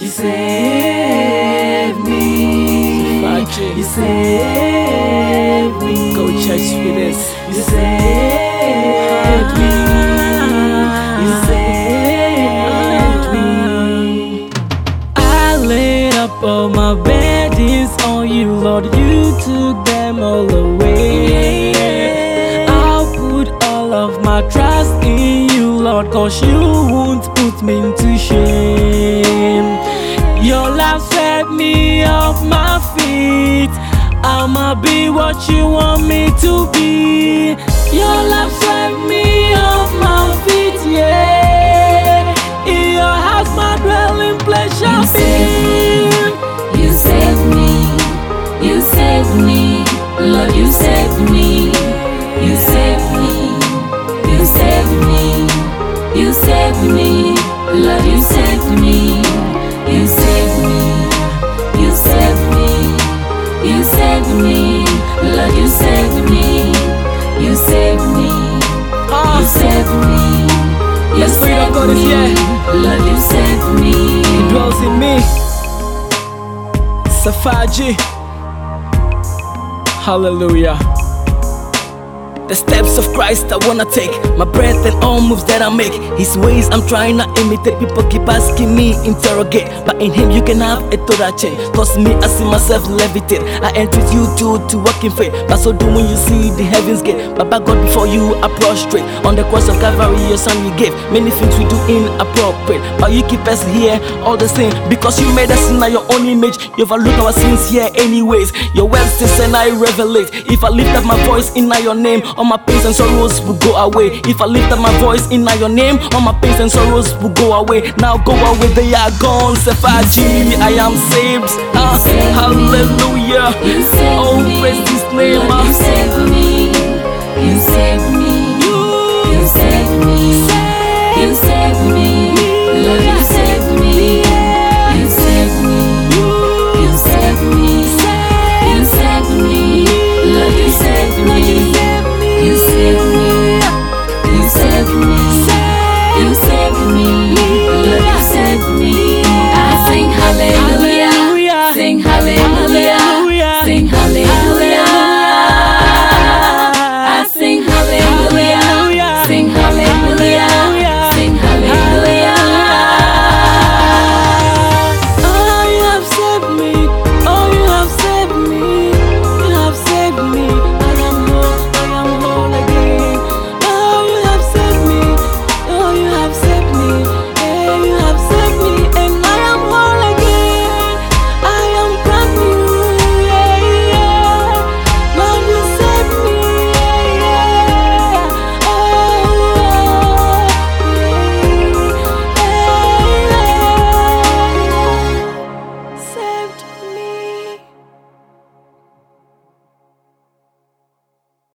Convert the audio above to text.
You saved me. You saved me. Go church with us. You saved me. You saved me. I laid up all my burdens on you, Lord. You took them all away. I'll put all of my trust in you, Lord, 'cause you won't put me into shame. Your love set me off my feet. I'ma be what you want me to be. Your love set me off my feet, yeah. In your house my dwelling place shall be. You saved me, you saved me, Lord, you saved me, you saved me, you saved me, you saved me, Lord, you saved me, you saved me, you saved me, you saved me, Lord, you saved me, you saved me, you saved me, The Spirit of God is here. Lord, you saved me. He dwells in me. Safaji. Hallelujah. The steps of Christ I wanna take, my breath and all moves that I make. His ways I'm trying to imitate. People keep asking me, interrogate, but in him you can have a total change. 'Cause me, I see myself levitate. I entreat you to walk in faith, but so do when you see the heavens gate. Baba God, before you I prostrate. On the cross of Calvary your son you gave. Many things we do inappropriate, but you keep us here all the same. Because you made us in your own image, you overlook our sins here anyways. Your word says and I revelate. If I lift up my voice in your name, all my pains and sorrows will go away. If I lift up my voice in your name, all my pains and sorrows will go away. Now go away, they are gone. Safaji, I am saved. Hallelujah. Oh, praise His name. You saved me.